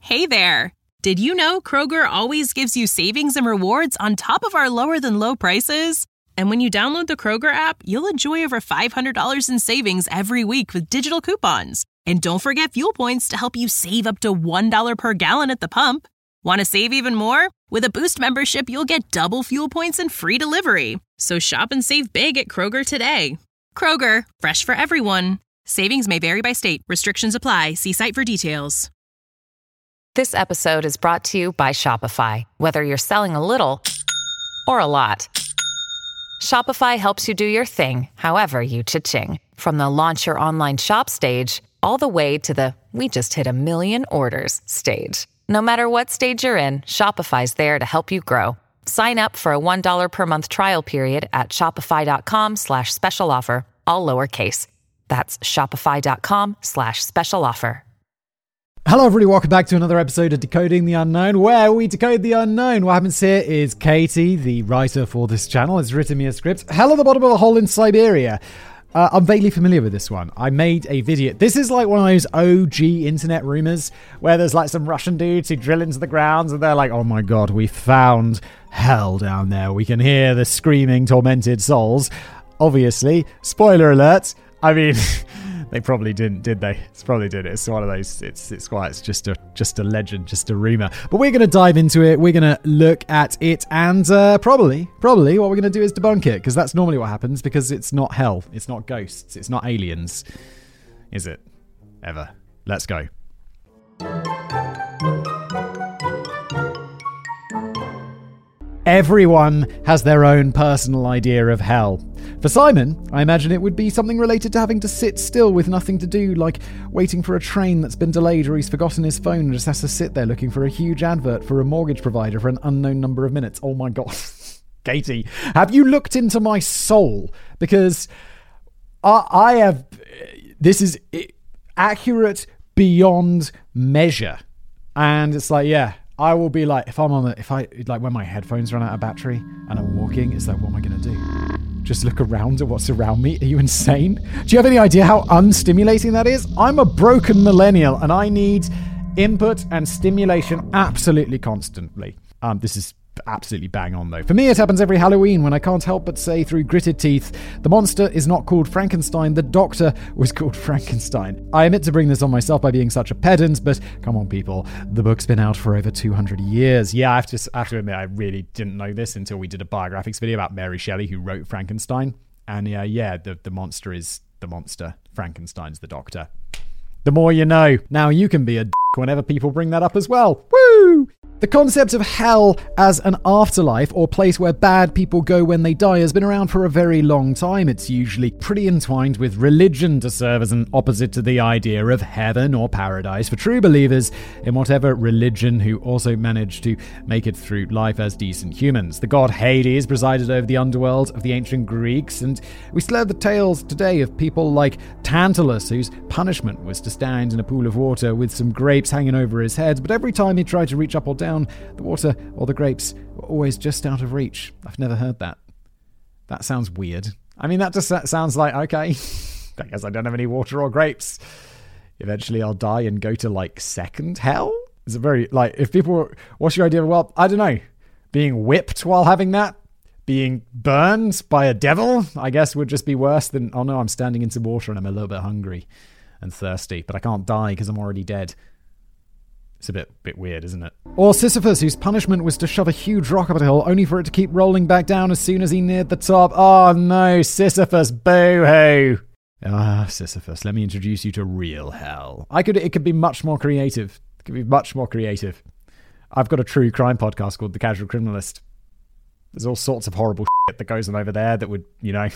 Hey there! Did you know Kroger always gives you savings and rewards on top of our lower-than-low prices? And when you download the Kroger app, you'll enjoy over $500 in savings every week with digital coupons. And don't forget fuel points to help you save up to $1 per gallon at the pump. Want to save even more? With a Boost membership, you'll get double fuel points and free delivery. So shop and save big at Kroger today. Kroger, fresh for everyone. Savings may vary by state. Restrictions apply. See site for details. This episode is brought to you by Shopify. Whether you're selling a little or a lot, Shopify helps you do your thing, however you cha-ching. From the launch your online shop stage, all the way to the we just hit 1 million orders stage. No matter what stage you're in, Shopify's there to help you grow. Sign up for a $1 per month trial period at shopify.com/special offer, all lowercase. That's shopify.com/special offer. Hello everybody, welcome back to another episode of Decoding the Unknown, where we decode the unknown. What happens here is Katie, the writer for this channel, has written me a script. Hell at the bottom of a hole in Siberia. I'm vaguely familiar with this one. I made a video. This is like one of those OG internet rumors where there's like some Russian dudes who drill into the ground and they're like, oh my god, we found hell down there. We can hear the screaming, tormented souls. Obviously, spoiler alert, I mean... They probably didn't, did they? It's probably did. It's one of those. It's just a legend, just a rumor. But we're going to dive into it. We're going to look at it, and probably what we're going to do is debunk it, because that's normally what happens. Because it's not hell, it's not ghosts, it's not aliens, is it? Ever? Let's go. Everyone has their own personal idea of hell. For Simon, I imagine it would be something related to having to sit still with nothing to do, like waiting for a train that's been delayed, or he's forgotten his phone and just has to sit there looking for a huge advert for a mortgage provider for an unknown number of minutes. Oh my god. Katie, have you looked into my soul? Because I have... This is accurate beyond measure. And it's like, yeah... I will be like, when my headphones run out of battery and I'm walking, it's like, what am I going to do? Just look around at what's around me? Are you insane? Do you have any idea how unstimulating that is? I'm a broken millennial and I need input and stimulation absolutely constantly. This is absolutely bang on though. For me, it happens every Halloween when I can't help but say through gritted teeth, the monster is not called Frankenstein, the doctor was called Frankenstein. I admit to bring this on myself by being such a pedant, but come on people, the book's been out for over 200 years. Yeah, I have to admit, I really didn't know this until we did a biographics video about Mary Shelley, who wrote Frankenstein. And the monster is the monster. Frankenstein's the doctor. The more you know. Now you can be a whenever people bring that up as well. Woo! The concept of hell as an afterlife or place where bad people go when they die has been around for a very long time. It's usually pretty entwined with religion to serve as an opposite to the idea of heaven or paradise for true believers in whatever religion who also manage to make it through life as decent humans. The god Hades presided over the underworld of the ancient Greeks, and we still have the tales today of people like Tantalus, whose punishment was to stand in a pool of water with some grapes hanging over his head, but every time he tried to reach up or down, the water or the grapes were always just out of reach. I've never heard that. That sounds weird. I mean, that just sounds like, okay, I guess I don't have any water or grapes. Eventually I'll die and go to, like, second hell? It's a very, like, if people, what's your idea of, well, I don't know, being whipped while having that? Being burned by a devil, I guess, would just be worse than, oh no, I'm standing in some water and I'm a little bit hungry and thirsty, but I can't die because I'm already dead. It's a bit weird, isn't it? Or Sisyphus, whose punishment was to shove a huge rock up a hill, only for it to keep rolling back down as soon as he neared the top. Oh no, Sisyphus, boo-hoo! Ah, Sisyphus, let me introduce you to real hell. It could be much more creative. It could be much more creative. I've got a true crime podcast called The Casual Criminalist. There's all sorts of horrible shit that goes on over there that would, you know...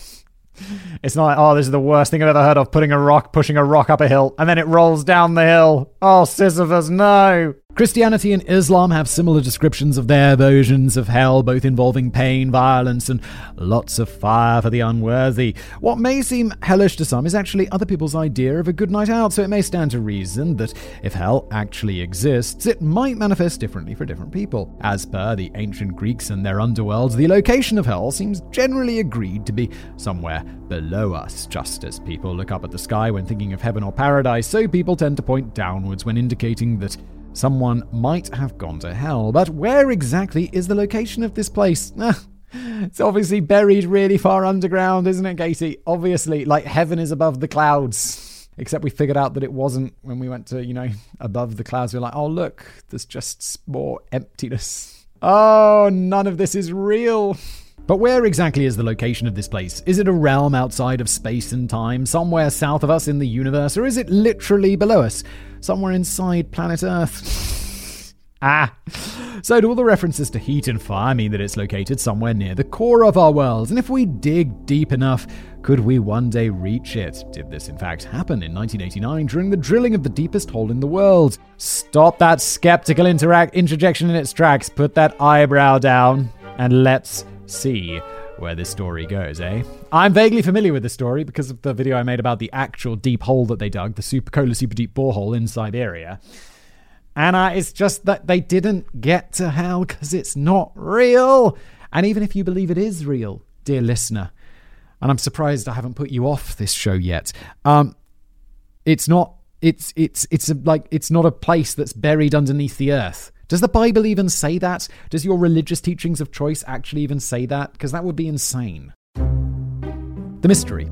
It's not like, oh, this is the worst thing I've ever heard of, pushing a rock up a hill, and then it rolls down the hill. Oh, Sisyphus, no! Christianity and Islam have similar descriptions of their versions of hell, both involving pain, violence, and lots of fire for the unworthy. What may seem hellish to some is actually other people's idea of a good night out, so it may stand to reason that if hell actually exists, it might manifest differently for different people. As per the ancient Greeks and their underworlds, the location of hell seems generally agreed to be somewhere below us. Just as people look up at the sky when thinking of heaven or paradise, so people tend to point downwards when indicating that someone might have gone to hell. But where exactly is the location of this place? It's obviously buried really far underground, isn't it, Katie? Obviously, like heaven is above the clouds. Except we figured out that it wasn't when we went to, above the clouds. We were like, oh, look, there's just more emptiness. Oh, none of this is real. But where exactly is the location of this place? Is it a realm outside of space and time, somewhere south of us in the universe, or is it literally below us, somewhere inside planet Earth? So do all the references to heat and fire mean that it's located somewhere near the core of our world? And if we dig deep enough, could we one day reach it? Did this in fact happen in 1989 during the drilling of the deepest hole in the world? Stop that skeptical interjection in its tracks. Put that eyebrow down and let's see where this story goes, eh? I'm vaguely familiar with this story because of the video I made about the actual deep hole that they dug, the Super Deep borehole in Siberia. And it's just that they didn't get to hell because it's not real. And even if you believe it is real, dear listener, and I'm surprised I haven't put you off this show yet, it's not a place that's buried underneath the earth. Does the Bible even say that? Does your religious teachings of choice actually even say that? Because that would be insane. The mystery.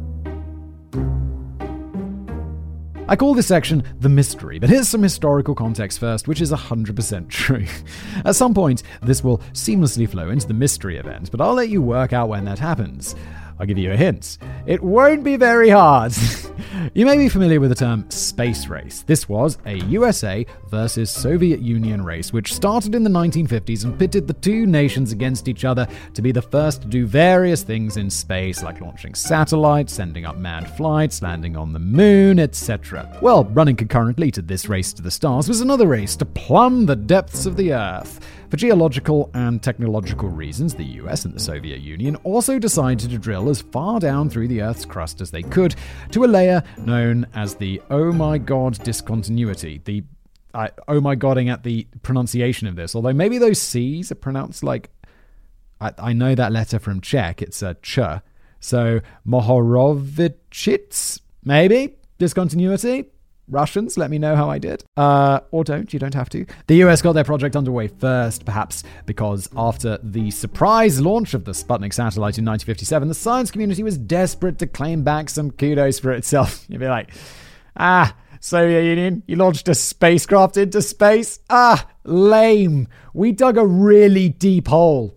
I call this section The Mystery, but here's some historical context first, which is 100% true. At some point, this will seamlessly flow into the mystery event, but I'll let you work out when that happens. I'll give you a hint. It won't be very hard. You may be familiar with the term space race. This was a USA versus Soviet Union race, which started in the 1950s and pitted the two nations against each other to be the first to do various things in space, like launching satellites, sending up manned flights, landing on the moon, etc. Well, running concurrently to this race to the stars was another race to plumb the depths of the Earth. For geological and technological reasons, the US and the Soviet Union also decided to drill as far down through the Earth's crust as they could to a layer known as the Oh My God discontinuity. The oh my godding at the pronunciation of this, although maybe those C's are pronounced like, I know that letter from Czech, it's a ch. So Mohorovichits, maybe? Discontinuity? Russians, let me know how I did. Or don't, you don't have to. The US got their project underway first, perhaps because after the surprise launch of the Sputnik satellite in 1957, the science community was desperate to claim back some kudos for itself. You'd be like, Soviet Union, you launched a spacecraft into space? Lame. We dug a really deep hole.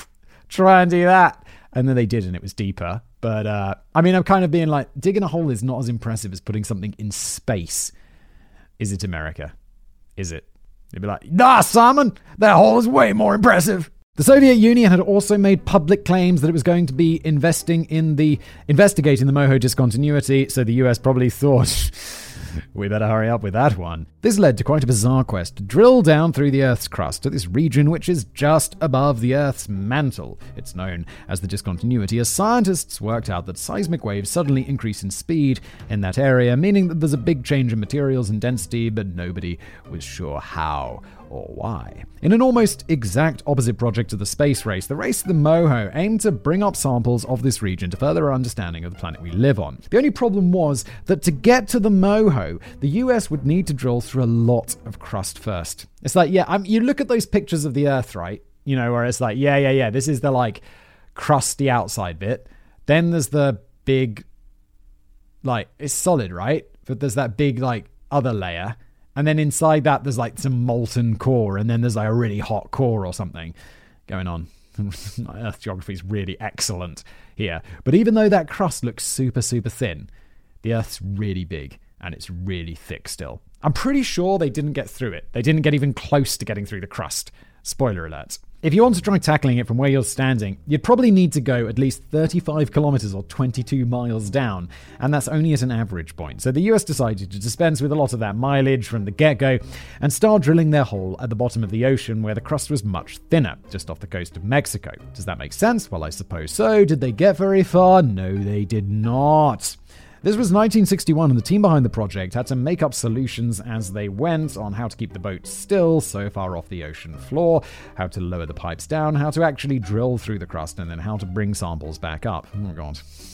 Try and do that. And then they did, and it was deeper. But, I'm kind of being like, digging a hole is not as impressive as putting something in space. Is it America? Is it? They'd be like, nah, Simon, that hole is way more impressive. The Soviet Union had also made public claims that it was going to be investigating the MOHO discontinuity, so the US probably thought, we better hurry up with that one. This led to quite a bizarre quest to drill down through the Earth's crust to this region which is just above the Earth's mantle. It's known as the discontinuity, as scientists worked out that seismic waves suddenly increase in speed in that area, meaning that there's a big change in materials and density, but nobody was sure how or why. In an almost exact opposite project to the space race, the race to the MOHO aimed to bring up samples of this region to further our understanding of the planet we live on. The only problem was that to get to the MOHO, the US would need to drill through a lot of crust first. It's like, you look at those pictures of the Earth, right? Where it's like, this is the like crusty outside bit. Then there's the big, like, it's solid, right? But there's that big, like, other layer. And then inside that, there's like some molten core, and then there's like a really hot core or something going on. Earth geography is really excellent here. But even though that crust looks super, super thin, the Earth's really big and it's really thick still. I'm pretty sure they didn't get through it. They didn't get even close to getting through the crust. Spoiler alert. If you want to try tackling it from where you're standing, you'd probably need to go at least 35 kilometers or 22 miles down, and that's only at an average point. So the US decided to dispense with a lot of that mileage from the get-go and start drilling their hole at the bottom of the ocean where the crust was much thinner, just off the coast of Mexico. Does that make sense? Well, I suppose so. Did they get very far? No, they did not. This was 1961, and the team behind the project had to make up solutions as they went on how to keep the boat still so far off the ocean floor, how to lower the pipes down, how to actually drill through the crust, and then how to bring samples back up. Oh my god.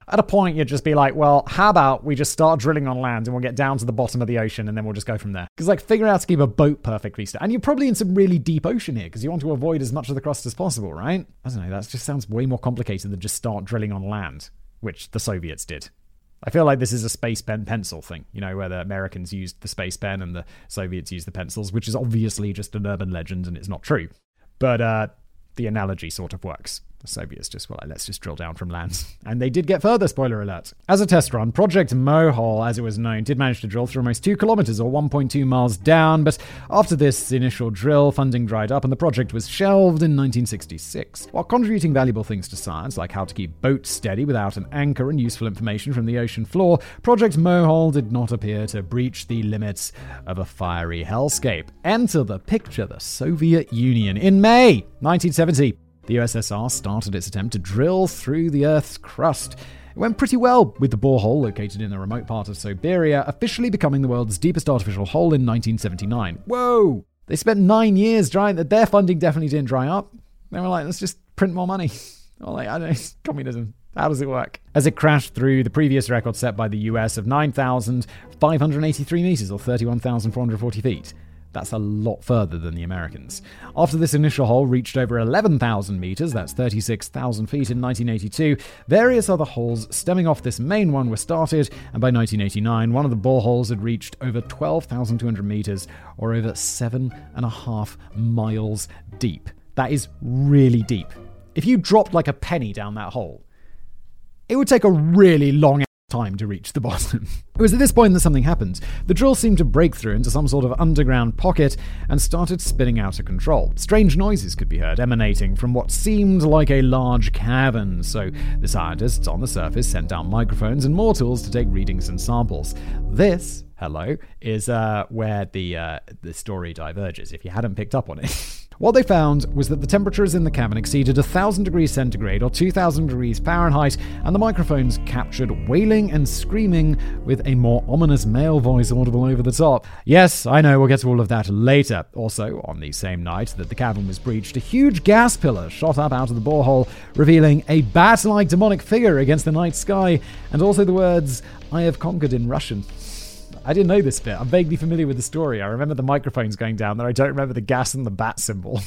At a point, you'd just be like, well, how about we just start drilling on land and we'll get down to the bottom of the ocean and then we'll just go from there. Because figure out how to keep a boat perfectly still. And you're probably in some really deep ocean here because you want to avoid as much of the crust as possible, right? I don't know, that just sounds way more complicated than just start drilling on land, which the Soviets did. I feel like this is a space pen pencil thing, where the Americans used the space pen and the Soviets used the pencils, which is obviously just an urban legend and it's not true. But the analogy sort of works. The Soviets just were like, let's just drill down from land. And they did get further, spoiler alert. As a test run, Project Mohole, as it was known, did manage to drill through almost 2 kilometers or 1.2 miles down, but after this initial drill, funding dried up and the project was shelved in 1966. While contributing valuable things to science, like how to keep boats steady without an anchor and useful information from the ocean floor, Project Mohole did not appear to breach the limits of a fiery hellscape. Enter the picture, the Soviet Union. In May 1970, the USSR started its attempt to drill through the Earth's crust. It went pretty well, with the borehole, located in a remote part of Siberia, officially becoming the world's deepest artificial hole in 1979. Whoa! They spent 9 years trying that. Their funding definitely didn't dry up. They were like, let's just print more money. Or I don't know, communism. How does it work? As it crashed through the previous record set by the US of 9,583 meters, or 31,440 feet. That's a lot further than the Americans. After this initial hole reached over 11,000 meters, that's 36,000 feet in 1982, various other holes stemming off this main one were started, and by 1989, one of the boreholes had reached over 12,200 meters, or over 7.5 miles deep. That is really deep. If you dropped like a penny down that hole, it would take a really long time to reach the bottom. It was at this point that something happened. The drill seemed to break through into some sort of underground pocket and started spinning out of control. Strange noises could be heard emanating from what seemed like a large cavern, so the scientists on the surface sent down microphones and more tools to take readings and samples. This, is where the story diverges, if you hadn't picked up on it. What they found was that the temperatures in the cavern exceeded 1,000 degrees centigrade or 2,000 degrees Fahrenheit, and the microphones captured wailing and screaming with a more ominous male voice audible over the top. Yes, I know, we'll get to all of that later. Also, on the same night that the cavern was breached, a huge gas pillar shot up out of the borehole, revealing a bat-like demonic figure against the night sky, and also the words, "I have conquered" in Russian. I didn't know this bit. I'm vaguely familiar with the story. I remember the microphones going down there. I don't remember the gas and the bat symbol.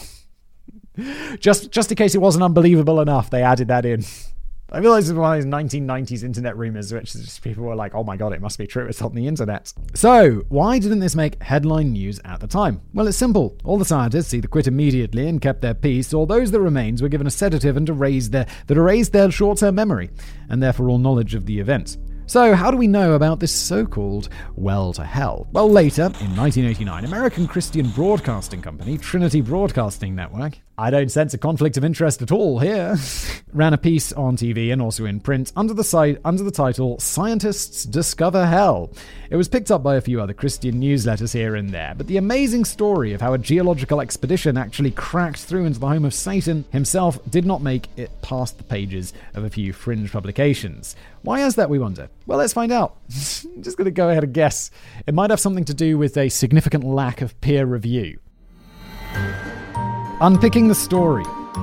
Just in case it wasn't unbelievable enough, they added that in. I feel like this is one of those 1990s internet rumors, which just people were like, oh my god, it must be true. It's on the internet. So, why didn't this make headline news at the time? Well, it's simple. All the scientists either quit immediately and kept their peace, or those that remained were given a sedative and erased their short-term memory, and therefore all knowledge of the event. So, how do we know about this so-called well to hell? Well, later, in 1989, American Christian broadcasting company, Trinity Broadcasting Network, I don't sense a conflict of interest at all here, ran a piece on TV and also in print under the title, Scientists Discover Hell. It was picked up by a few other Christian newsletters here and there, but the amazing story of how a geological expedition actually cracked through into the home of Satan himself did not make it past the pages of a few fringe publications. Why is that, we wonder? Well, let's find out. I'm just going to go ahead and guess. It might have something to do with a significant lack of peer review. Unpicking the story.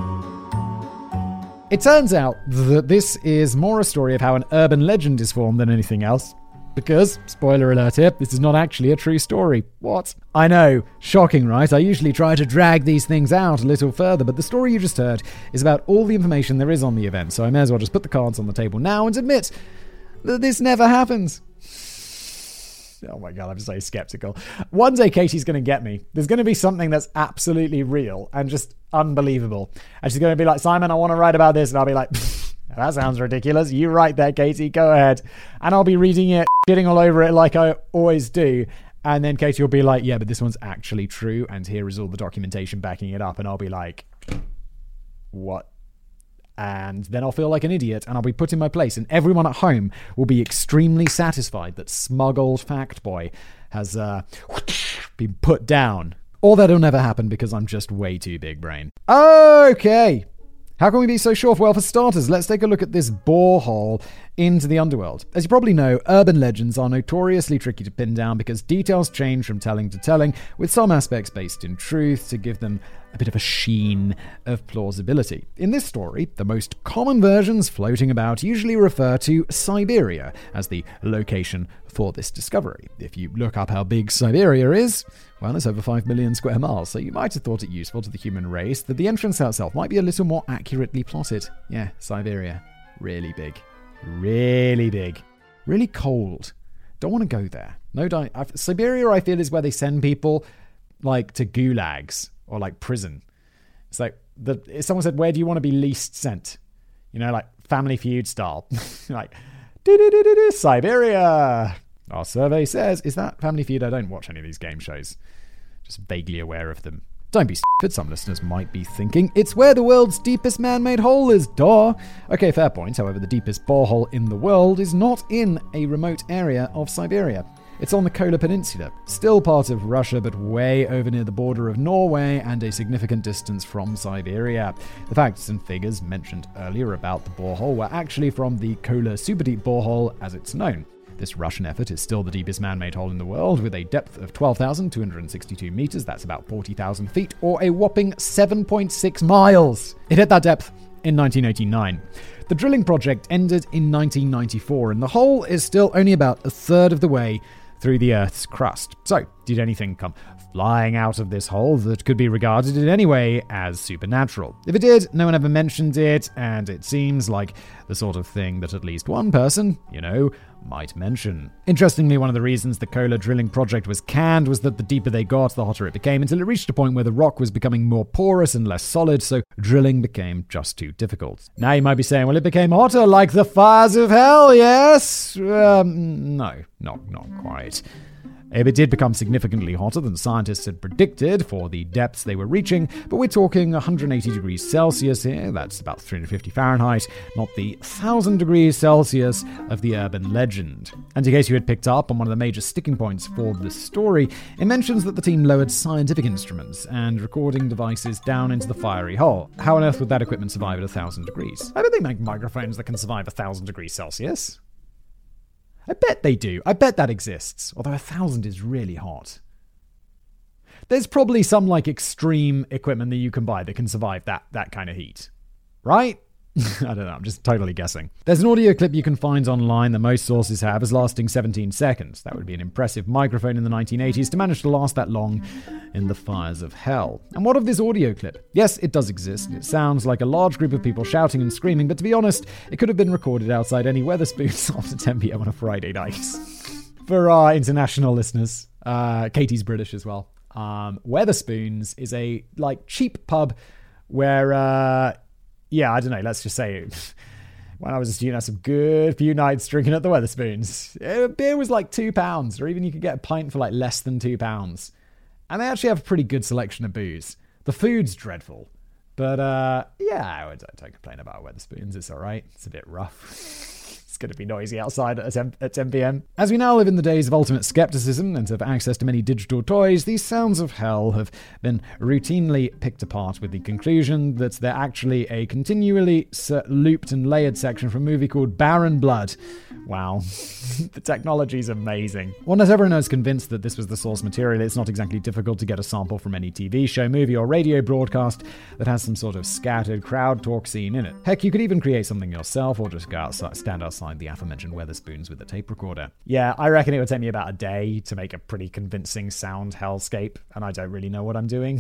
It turns out that this is more a story of how an urban legend is formed than anything else. Because, spoiler alert here, this is not actually a true story. What? I know, shocking, right? I usually try to drag these things out a little further, but the story you just heard is about all the information there is on the event, so I may as well just put the cards on the table now and admit that this never happens. Oh my god, I'm so skeptical. One day Katie's going to get me. There's going to be something that's absolutely real and just unbelievable. And she's going to be like, Simon, I want to write about this. And I'll be like, that sounds ridiculous. You write that, Katie. Go ahead. And I'll be reading it, shitting all over it like I always do. And then Katie will be like, yeah, but this one's actually true. And here is all the documentation backing it up. And I'll be like, what? And then I'll feel like an idiot and I'll be put in my place, and everyone at home will be extremely satisfied that smug old fact boy has been put down. Or that'll never happen because I'm just way too big brain. Okay. How can we be so sure? Well, for starters, let's take a look at this borehole into the underworld. As you probably know, urban legends are notoriously tricky to pin down because details change from telling to telling, with some aspects based in truth to give them a bit of a sheen of plausibility. In this story, the most common versions floating about usually refer to Siberia as the location for this discovery. If you look up how big Siberia is, well, it's over 5 million square miles, so you might have thought it useful to the human race that the entrance itself might be a little more accurately plotted. Yeah, Siberia. Really big. Really big. Really cold. Don't want to go there. Siberia, I feel, is where they send people like to gulags or like prison. It's like if someone said, where do you want to be least sent? You know, like Family Feud style. Like, Siberia. Our survey says, is that Family Feud? I don't watch any of these game shows. Just vaguely aware of them. Don't be stupid, some listeners might be thinking. It's where the world's deepest man-made hole is, duh. Okay, fair point. However, the deepest borehole in the world is not in a remote area of Siberia. It's on the Kola Peninsula, still part of Russia, but way over near the border of Norway and a significant distance from Siberia. The facts and figures mentioned earlier about the borehole were actually from the Kola Superdeep borehole as it's known. This Russian effort is still the deepest man-made hole in the world, with a depth of 12,262 meters, that's about 40,000 feet, or a whopping 7.6 miles. It hit that depth in 1989. The drilling project ended in 1994, and the hole is still only about a third of the way through the Earth's crust. So, did anything come flying out of this hole that could be regarded in any way as supernatural? If it did, no one ever mentioned it, and it seems like the sort of thing that at least one person, might mention. Interestingly, one of the reasons the Kola drilling project was canned was that the deeper they got, the hotter it became, until it reached a point where the rock was becoming more porous and less solid, so drilling became just too difficult. Now you might be saying, well, it became hotter like the fires of hell, yes? No, not quite. It did become significantly hotter than scientists had predicted for the depths they were reaching, but we're talking 180 degrees Celsius here, that's about 350 Fahrenheit, not the 1,000 degrees Celsius of the urban legend. And in case you had picked up on one of the major sticking points for this story, it mentions that the team lowered scientific instruments and recording devices down into the fiery hole. How on earth would that equipment survive at 1,000 degrees? I bet they make microphones that can survive 1,000 degrees Celsius. I bet they do. I bet that exists. Although 1,000 is really hot. There's probably some extreme equipment that you can buy that can survive that kind of heat. Right? I don't know, I'm just totally guessing. There's an audio clip you can find online that most sources have as lasting 17 seconds. That would be an impressive microphone in the 1980s to manage to last that long in the fires of hell. And what of this audio clip? Yes, it does exist. It sounds like a large group of people shouting and screaming, but to be honest, it could have been recorded outside any Wetherspoons after 10 p.m. on a Friday night. For our international listeners, Katie's British as well. Wetherspoons is a cheap pub where yeah, I don't know, let's just say when I was a student, I had some good few nights drinking at the Wetherspoons. Beer was £2, or even you could get a pint for less than £2. And they actually have a pretty good selection of booze. The food's dreadful. But yeah, I don't complain about Wetherspoons, it's alright. It's a bit rough. It's going to be noisy outside at 10 p.m. As we now live in the days of ultimate skepticism and have access to many digital toys, these sounds of hell have been routinely picked apart with the conclusion that they're actually a continually looped and layered section from a movie called Barren Blood. Wow. The technology's amazing. Well, not everyone is convinced that this was the source material. It's not exactly difficult to get a sample from any TV show, movie, or radio broadcast that has some sort of scattered crowd talk scene in it. Heck, you could even create something yourself or just go outside, stand outside the aforementioned Wetherspoons with a tape recorder. Yeah, I reckon it would take me about a day to make a pretty convincing sound hellscape, and I don't really know what I'm doing.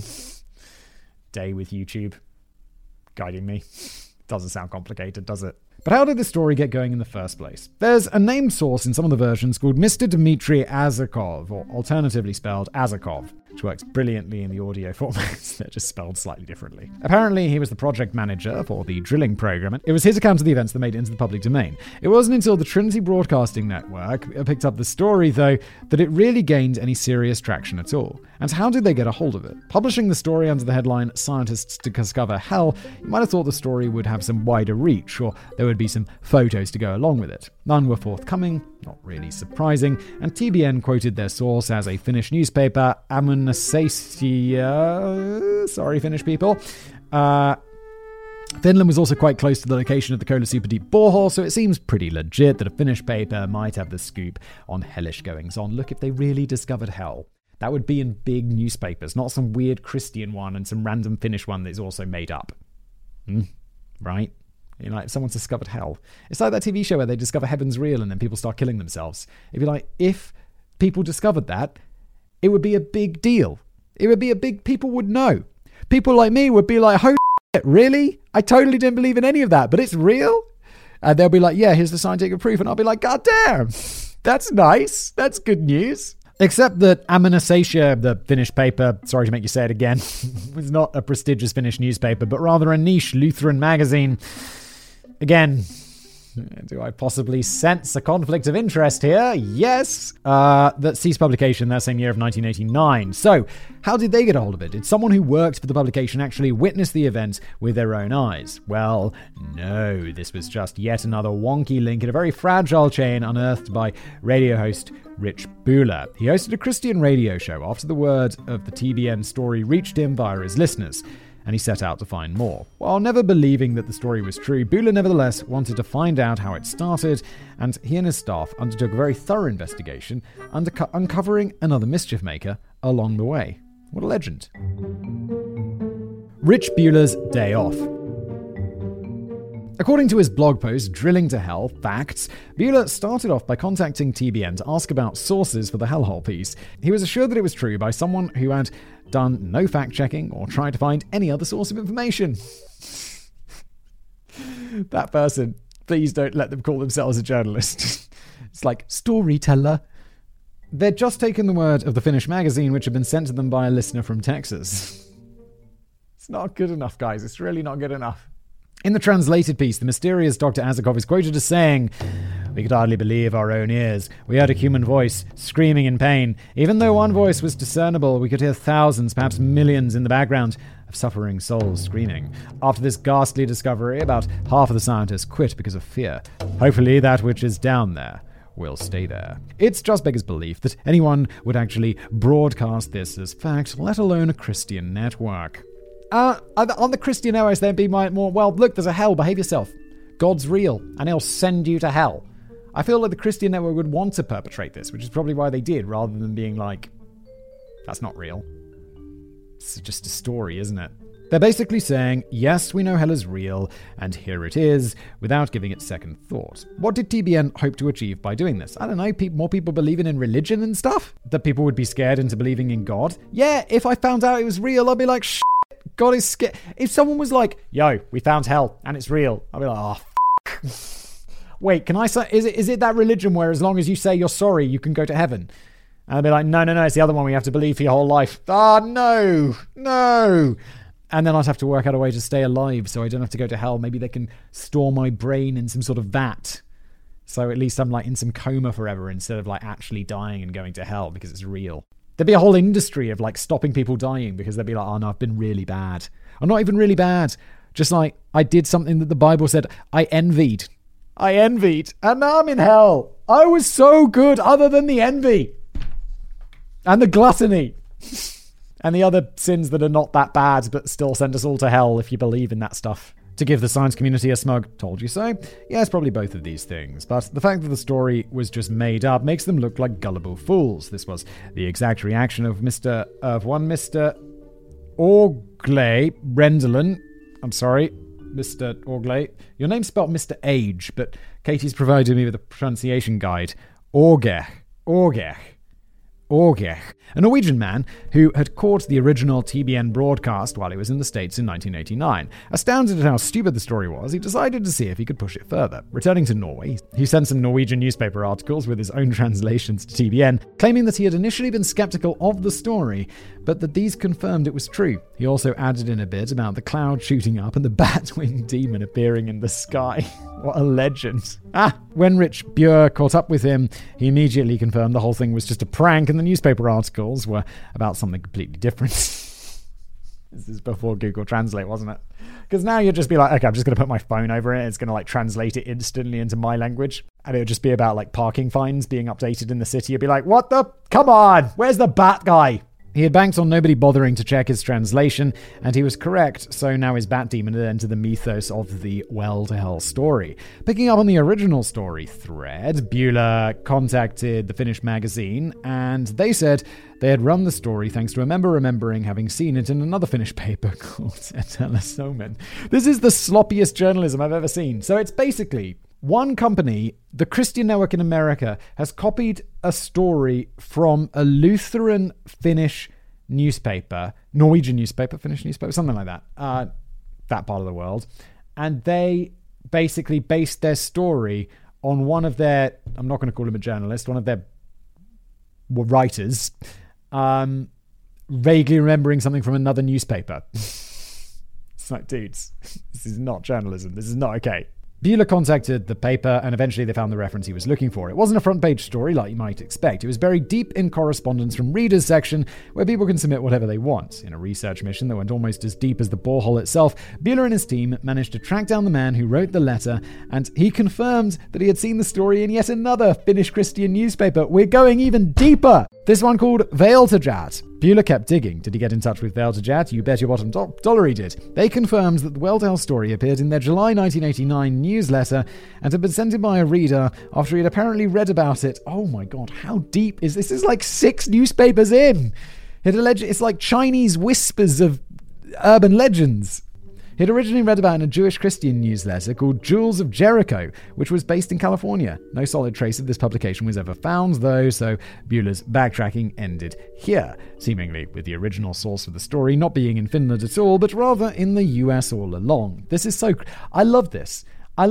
Day with YouTube guiding me. Doesn't sound complicated, does it? But how did this story get going in the first place? There's a named source in some of the versions called Mr. Dmitry Azakov, or alternatively spelled Azakov, which works brilliantly in the audio formats. They're just spelled slightly differently. Apparently, he was the project manager for the drilling program, and it was his account of the events that made it into the public domain. It wasn't until the Trinity Broadcasting Network picked up the story, though, that it really gained any serious traction at all. And how did they get a hold of it? Publishing the story under the headline, Scientists to Discover Hell, you might have thought the story would have some wider reach, or there would be some photos to go along with it. None were forthcoming, not really surprising, and TBN quoted their source as a Finnish newspaper, Amunasaitia, sorry Finnish people, Finland was also quite close to the location of the Kola super-deep borehole, so it seems pretty legit that a Finnish paper might have the scoop on hellish goings-on. Look, if they really discovered hell, that would be in big newspapers, not some weird Christian one and some random Finnish one that's also made up. Right? You know, if someone's discovered hell. It's like that TV show where they discover heaven's real and then people start killing themselves. It'd be like, if people discovered that, it would be a big deal. It would be a big... People would know. People like me would be like, holy shit, really? I totally didn't believe in any of that, but it's real? And they'll be like, yeah, here's the scientific proof. And I'll be like, God damn, that's nice. That's good news. Except that Amanasatia, the Finnish paper, sorry to make you say it again, was not a prestigious Finnish newspaper, but rather a niche Lutheran magazine. Again, do I possibly sense a conflict of interest here? Yes. That ceased publication that same year of 1989. So, how did they get a hold of it? Did someone who worked for the publication actually witness the event with their own eyes? Well, no. This was just yet another wonky link in a very fragile chain unearthed by radio host Rich Buhler. He hosted a Christian radio show after the word of the TBN story reached him via his listeners, and he set out to find more. While never believing that the story was true, Buhler nevertheless wanted to find out how it started, and he and his staff undertook a very thorough investigation, uncovering another mischief maker along the way. What a legend. Rich Buhler's Day Off. According to his blog post, Drilling to Hell, Facts, Buhler started off by contacting TBN to ask about sources for the Hellhole piece. He was assured that it was true by someone who had done no fact-checking or tried to find any other source of information. That person, please don't let them call themselves a journalist. It's like, storyteller. They'd just taken the word of the Finnish magazine, which had been sent to them by a listener from Texas. It's not good enough, guys. It's really not good enough. In the translated piece, the mysterious Dr. Azakov is quoted as saying, "We could hardly believe our own ears. We heard a human voice, screaming in pain. Even though one voice was discernible, we could hear thousands, perhaps millions in the background of suffering souls screaming. After this ghastly discovery, about half of the scientists quit because of fear. Hopefully that which is down there will stay there." It's just beggars belief that anyone would actually broadcast this as fact, let alone a Christian network. On the Christian networks, there'd be more, well, look, there's a hell, behave yourself. God's real, and he'll send you to hell. I feel like the Christian network would want to perpetrate this, which is probably why they did, rather than being like, that's not real. It's just a story, isn't it? They're basically saying, yes, we know hell is real, and here it is, without giving it second thought. What did TBN hope to achieve by doing this? I don't know, more people believing in religion and stuff? That people would be scared into believing in God? Yeah, if I found out it was real, I'd be like, God is scared. If someone was like, yo, we found hell, and it's real, I'd be like, oh, wait, can I say, is it that religion where as long as you say you're sorry, you can go to heaven? And I'd be like, no, it's the other one we have to believe for your whole life. No. And then I'd have to work out a way to stay alive so I don't have to go to hell. Maybe they can store my brain in some sort of vat. So at least I'm like in some coma forever instead of like actually dying and going to hell because it's real. There'd be a whole industry of like stopping people dying because they'd be like, oh no, I've been really bad. I'm not even really bad. Just like I did something that the Bible said I envied. And now I'm in hell. I was so good other than the envy. And the gluttony. And the other sins that are not that bad but still send us all to hell if you believe in that stuff. To give the science community a smug "told you so"? Yeah, it's probably both of these things. But the fact that the story was just made up makes them look like gullible fools. This was the exact reaction of Mr. Orgley Rendelin. I'm sorry, Mr. Orgley. Your name's spelled Mr. Age, but Katie's provided me with a pronunciation guide. Orgech. A Norwegian man who had caught the original TBN broadcast while he was in the States in 1989. Astounded at how stupid the story was, he decided to see if he could push it further. Returning to Norway, he sent some Norwegian newspaper articles with his own translations to TBN, claiming that he had initially been skeptical of the story, but that these confirmed it was true. He also added in a bit about the cloud shooting up and the bat-winged demon appearing in the sky. What a legend. When Rich Buhler caught up with him, he immediately confirmed the whole thing was just a prank and the newspaper articles were about something completely different. This is before Google Translate, wasn't it? Because now you'll just be like, okay, I'm just going to put my phone over it. It's going to like translate it instantly into my language. And it'll just be about like parking fines being updated in the city. You'll be like, what the? Come on. Where's the bat guy? He had banked on nobody bothering to check his translation, and he was correct, so now his bat demon had entered the mythos of the Well to Hell story. Picking up on the original story thread, Beulah contacted the Finnish magazine, and they said they had run the story thanks to a member remembering having seen it in another Finnish paper called Etelä Suomen. This is the sloppiest journalism I've ever seen. So it's basically one company, the Christian Network in America, has copied a story from a Lutheran Finnish newspaper, Norwegian newspaper, Finnish newspaper, something like that, that part of the world. And they basically based their story on one of their, I'm not going to call him a journalist, one of their writers, vaguely remembering something from another newspaper. It's like, dudes, this is not journalism. This is not okay. Beulah contacted the paper, and eventually they found the reference he was looking for. It wasn't a front-page story like you might expect. It was buried deep in correspondence from readers section, where people can submit whatever they want. In a research mission that went almost as deep as the borehole itself, Beulah and his team managed to track down the man who wrote the letter, and he confirmed that he had seen the story in yet another Finnish Christian newspaper. We're going even deeper! This one called Valtajat. Beulah kept digging. Did he get in touch with Valtajat? You bet your bottom dollar he did. They confirmed that the Well to Hell story appeared in their July 1989 newsletter and had been sent in by a reader after he had apparently read about it. Oh my god, how deep is this? This is like 6 newspapers in. It's like Chinese whispers of urban legends. He'd originally read about it in a Jewish Christian newsletter called Jewels of Jericho, which was based in California. No solid trace of this publication was ever found, though, so Beulah's backtracking ended here, seemingly with the original source of the story not being in Finland at all, but rather in the US all along. This is so... I love this. I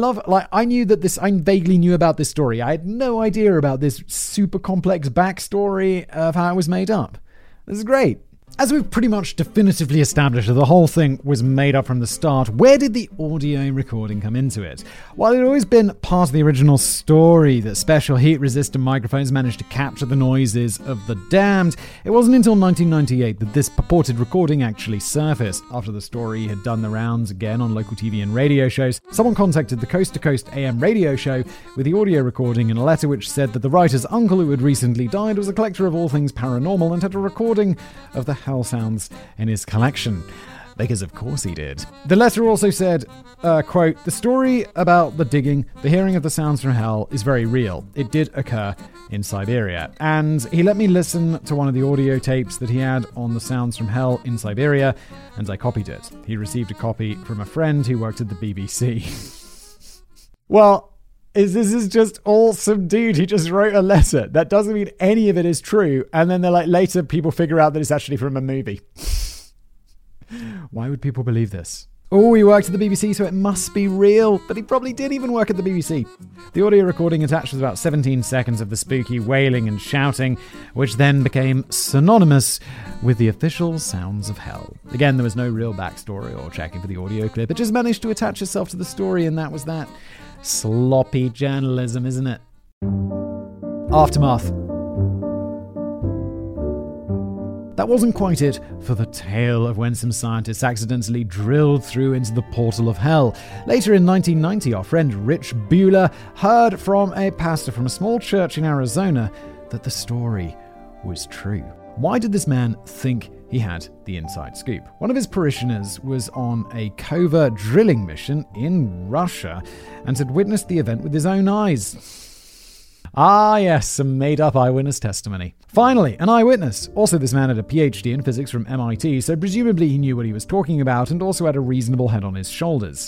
vaguely knew about this story. I had no idea about this super complex backstory of how it was made up. This is great. As we've pretty much definitively established that the whole thing was made up from the start, where did the audio recording come into it? While it had always been part of the original story that special heat-resistant microphones managed to capture the noises of the damned, it wasn't until 1998 that this purported recording actually surfaced. After the story had done the rounds again on local TV and radio shows, someone contacted the Coast to Coast AM radio show with the audio recording in a letter which said that the writer's uncle who had recently died was a collector of all things paranormal and had a recording of the hell sounds in his collection. Because of course he did. The letter also said, quote, "The story about the digging, the hearing of the sounds from hell is very real. It did occur in Siberia." And he let me listen to one of the audio tapes that he had on the sounds from hell in Siberia, and I copied it. He received a copy from a friend who worked at the BBC. Well, this is just all some dude who just wrote a letter. That doesn't mean any of it is true. And then they're like, later people figure out that it's actually from a movie. Why would people believe this? Oh, he worked at the BBC, so it must be real. But he probably did even work at the BBC. The audio recording attached was about 17 seconds of the spooky wailing and shouting, which then became synonymous with the official sounds of hell. Again, there was no real backstory or checking for the audio clip. It just managed to attach itself to the story, and that was that. Sloppy journalism, isn't it? Aftermath. That wasn't quite it for the tale of when some scientists accidentally drilled through into the portal of hell. Later in 1990, our friend Rich Beulah heard from a pastor from a small church in Arizona that the story was true. Why did this man think he had the inside scoop? One of his parishioners was on a covert drilling mission in Russia and had witnessed the event with his own eyes. Ah, yes, some made-up eyewitness testimony. Finally, an eyewitness. Also, this man had a PhD in physics from MIT, so presumably he knew what he was talking about and also had a reasonable head on his shoulders.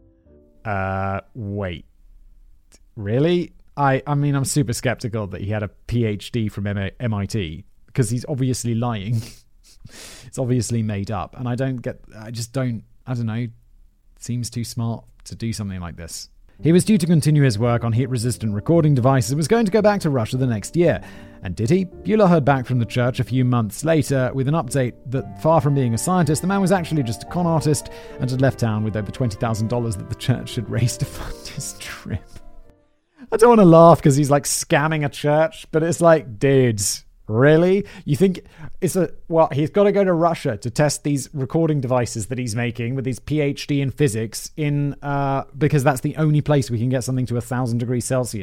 Wait. Really? I mean, I'm super skeptical that he had a PhD from MIT, because he's obviously lying. It's obviously made up, and I don't know, it seems too smart to do something like this. He was due to continue his work on heat-resistant recording devices and was going to go back to Russia the next year. And did he? Beulah heard back from the church a few months later with an update that, far from being a scientist, the man was actually just a con artist and had left town with over $20,000 that the church had raised to fund his trip. I don't want to laugh because he's like scamming a church, but it's like, dudes, really? You think he's got to go to Russia to test these recording devices that he's making with his PhD in physics because that's the only place we can get something to 1,000 degrees Celsius.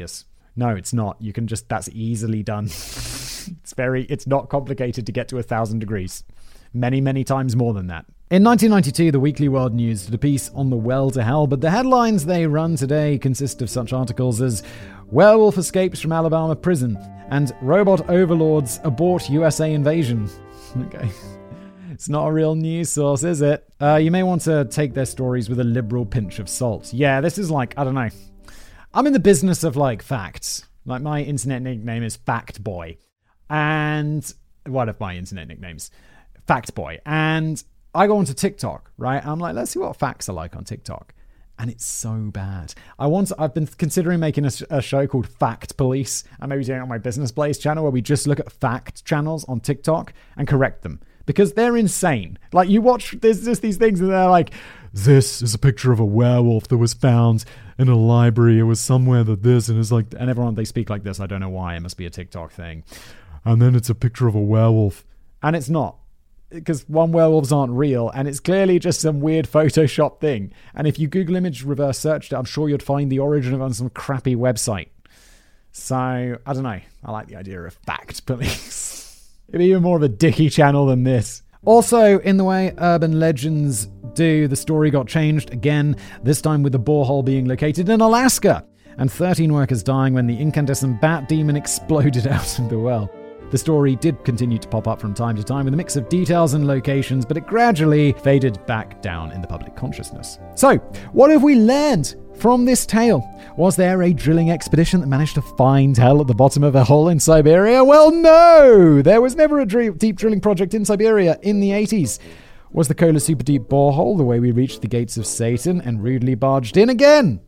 No, it's not. You can just, that's easily done. It's not complicated to get to 1,000 degrees. Many, many times more than that. In 1992, the Weekly World News did a piece on the well to hell, but the headlines they run today consist of such articles as Werewolf Escapes from Alabama Prison and Robot Overlords Abort USA Invasion. Okay. It's not a real news source, is it? You may want to take their stories with a liberal pinch of salt. Yeah, this is like, I don't know. I'm in the business of like facts. Like my internet nickname is Fact Boy. And one of my internet nicknames, Fact Boy. And I go onto TikTok, right? I'm like, let's see what facts are like on TikTok. And it's so bad. I've been considering making a show called Fact Police. I may be doing it on my Business Blaze channel where we just look at fact channels on TikTok and correct them. Because they're insane. Like you watch, there's just these things and they're like, this is a picture of a werewolf that was found in a library. It was somewhere that this, and it's like, and everyone, they speak like this. I don't know why. It must be a TikTok thing. And then it's a picture of a werewolf. And it's not. Because one, werewolves aren't real, and it's clearly just some weird Photoshop thing. And if you Google image reverse searched it, I'm sure you'd find the origin of it on some crappy website. So, I don't know. I like the idea of Fact Police. It'd be even more of a dicky channel than this. Also, in the way urban legends do, the story got changed again, this time with the borehole being located in Alaska, and 13 workers dying when the incandescent bat demon exploded out of the well. The story did continue to pop up from time to time with a mix of details and locations, but it gradually faded back down in the public consciousness. So, what have we learned from this tale? Was there a drilling expedition that managed to find hell at the bottom of a hole in Siberia? Well, no! There was never a deep drilling project in Siberia in the 80s. Was the Kola super deep borehole the way we reached the gates of Satan and rudely barged in again?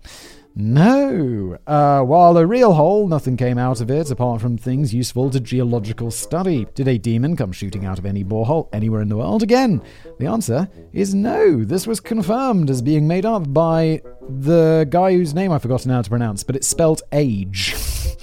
No. While a real hole, nothing came out of it apart from things useful to geological study. Did a demon come shooting out of any borehole anywhere in the world? Again, the answer is no. This was confirmed as being made up by the guy whose name I've forgotten how to pronounce, but it's spelled Age.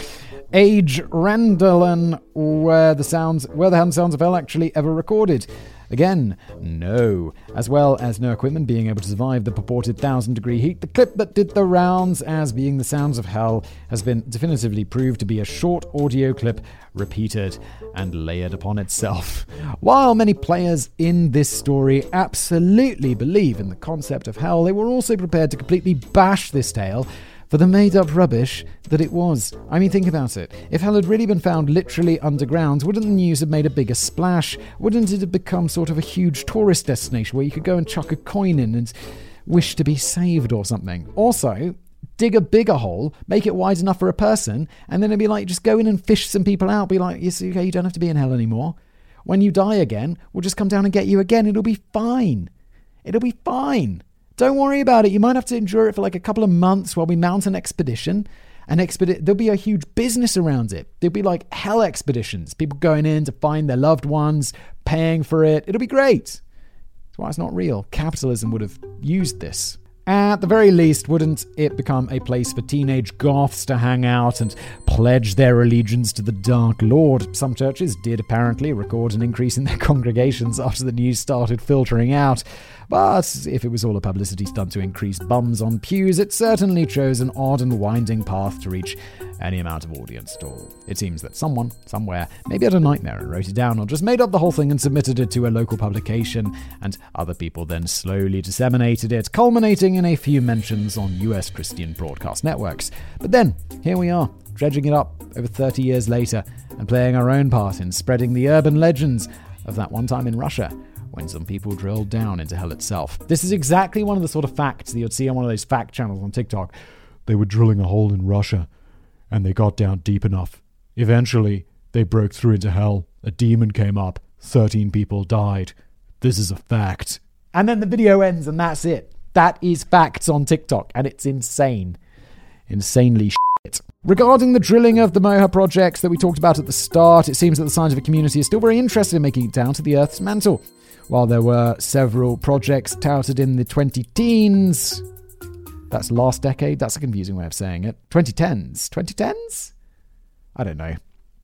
Age Randallan, where the sounds of hell actually ever recorded. Again, no. As well as no equipment being able to survive the purported 1,000-degree heat, the clip that did the rounds as being the sounds of hell has been definitively proved to be a short audio clip repeated and layered upon itself. While many players in this story absolutely believe in the concept of hell, they were also prepared to completely bash this tale for the made-up rubbish that it was. I mean, think about it. If hell had really been found literally underground, wouldn't the news have made a bigger splash? Wouldn't it have become sort of a huge tourist destination where you could go and chuck a coin in and wish to be saved or something? Also, dig a bigger hole, make it wide enough for a person, and then it'd be like, just go in and fish some people out. Be like, yes, okay, you don't have to be in hell anymore. When you die again, we'll just come down and get you again. It'll be fine. It'll be fine. Don't worry about it. You might have to endure it for like a couple of months while we mount an expedition. There'll be a huge business around it. There'll be like hell expeditions. People going in to find their loved ones, paying for it. It'll be great. That's why it's not real. Capitalism would have used this. At the very least, wouldn't it become a place for teenage goths to hang out and pledge their allegiance to the Dark Lord? Some churches did apparently record an increase in their congregations after the news started filtering out. But if it was all a publicity stunt to increase bums on pews, it certainly chose an odd and winding path to reach any amount of audience at all. It seems that someone, somewhere, maybe had a nightmare and wrote it down, or just made up the whole thing and submitted it to a local publication, and other people then slowly disseminated it, culminating in a few mentions on US Christian broadcast networks. But then, here we are, dredging it up over 30 years later, and playing our own part in spreading the urban legends of that one time in Russia, when some people drilled down into hell itself. This is exactly one of the sort of facts that you'd see on one of those fact channels on TikTok. They were drilling a hole in Russia, and they got down deep enough. Eventually, they broke through into hell. A demon came up. 13 people died. This is a fact. And then the video ends, and that's it. That is facts on TikTok, and it's insane. Insanely shit. Regarding the drilling of the Moha projects that we talked about at the start, it seems that the scientific community is still very interested in making it down to the Earth's mantle. While there were several projects touted in the 20-teens, that's last decade, that's a confusing way of saying it. 2010s? 2010s? I don't know.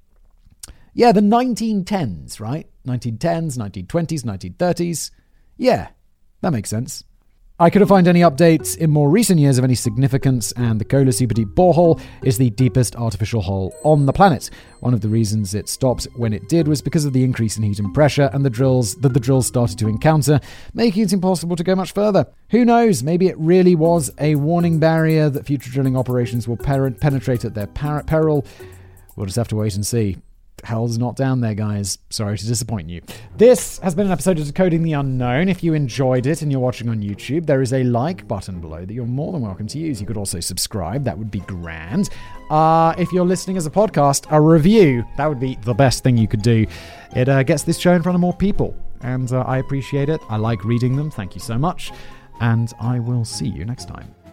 Yeah, the 1910s, right? 1910s, 1920s, 1930s. Yeah, that makes sense. I couldn't find any updates in more recent years of any significance, and the Kola Super Deep borehole is the deepest artificial hole on the planet. One of the reasons it stopped when it did was because of the increase in heat and pressure and the drills started to encounter, making it impossible to go much further. Who knows, maybe it really was a warning barrier that future drilling operations will penetrate at their peril. We'll just have to wait and see. Hell's not down there, guys. Sorry to disappoint you. This has been an episode of Decoding the Unknown. If you enjoyed it and you're watching on YouTube, there is a like button below that you're more than welcome to use. You could also subscribe. That would be grand. If you're listening as a podcast, a review. That would be the best thing you could do. It gets this show in front of more people, and I appreciate it. I like reading them. Thank you so much. And I will see you next time.